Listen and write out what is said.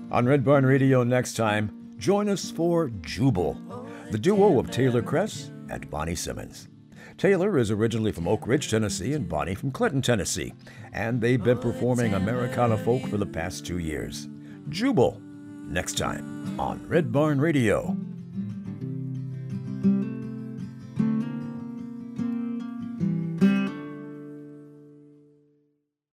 On Red Barn Radio next time, join us for Jubal, the duo of Taylor Kress and Bonnie Simmons. Taylor is originally from Oak Ridge, Tennessee, and Bonnie from Clinton, Tennessee, and they've been performing Americana folk for the past 2 years. Jubal, next time on Red Barn Radio.